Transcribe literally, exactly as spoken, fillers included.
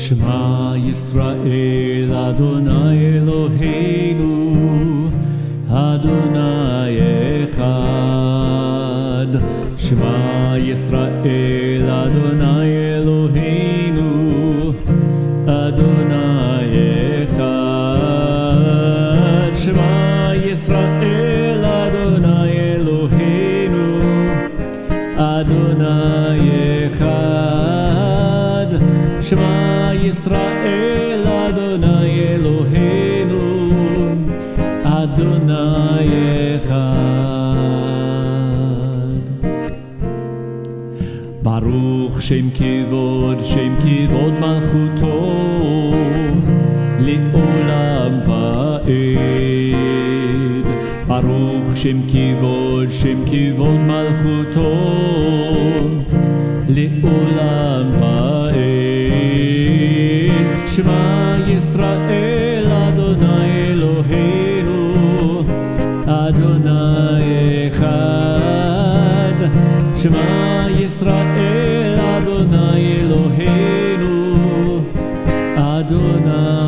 שמע ישראל, אדוני אלוהינו, אדוני אחד. שמע ישראל, אדוני אלוהינו, אדוני אחד. שמע ישראל, אדוני אלוהינו, אדוני אחד. שמע ישראל, אדוני אלוהינו, אדוני אחד. ברוך שם כבוד, שם כבוד מלכותו, לעולם ועד. ברוך שם כבוד, שם כבוד מלכותו, לעולם ועד. שמע ישראל, אדוני אלוהינו, אדוני אחד. שמע ישראל, אדוני אלוהינו, אדוני